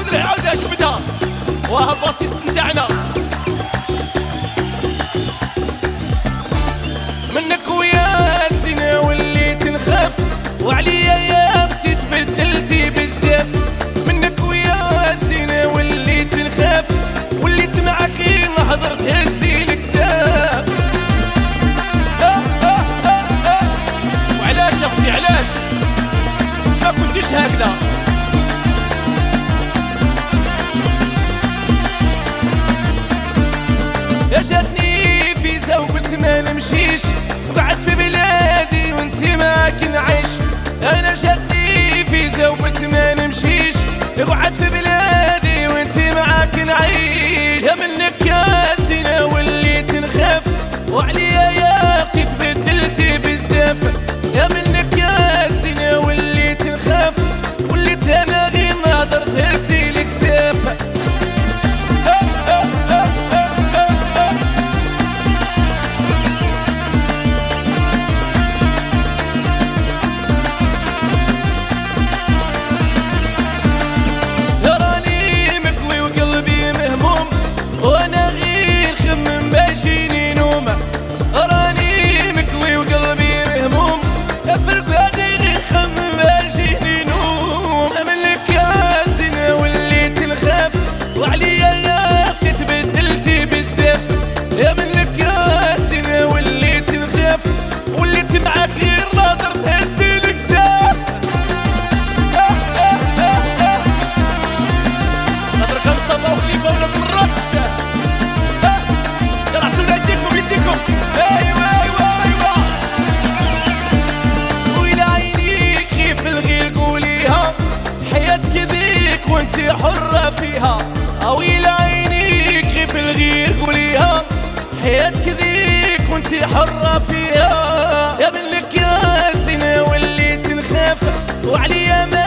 عاود جبدها وها الباسيس نتاعنا منك ويا الزنا وليت نخاف وعليا يا اختي تبدلتي بزاف منك ويا الزنا وليت نخاف وليت معاك غير نهضر تهزي الكتاف وعلاش اختي علاش ما كنتيش هكذا جاتني فيزا وقلت ما نمشيش وقعدت في بلادي وانتي معاك نعيش انا جاتني فيزا وقلت ما نمشيش وقعدت في بلادي وانتي معاك نعيش يا منك يا زينة وليت نخاف وعليا يا اختي تبدلتي بزاف يا منك يا زينة وليت نخاف وليت انا غير نهضر تهزي الكتاف وانا غير خمم باجيني نوم راني مكوي وقلبي مهموم افرق هادي غير خمم باجيني نوم منك يا زينة وليت نخاف وعليا يا اختي تبدلتي بزاف يا منك يا زينة وليت نخاف وليت معاك غير ناظر تهزي الكتاف نظرك مصطفى وخليفة وناس مراكش وانتي حرة فيها اويل عينيك غير في الغير قوليها حياتك ذيك وانتي حرة فيها يا منك يا زينة وليت نخاف وعليا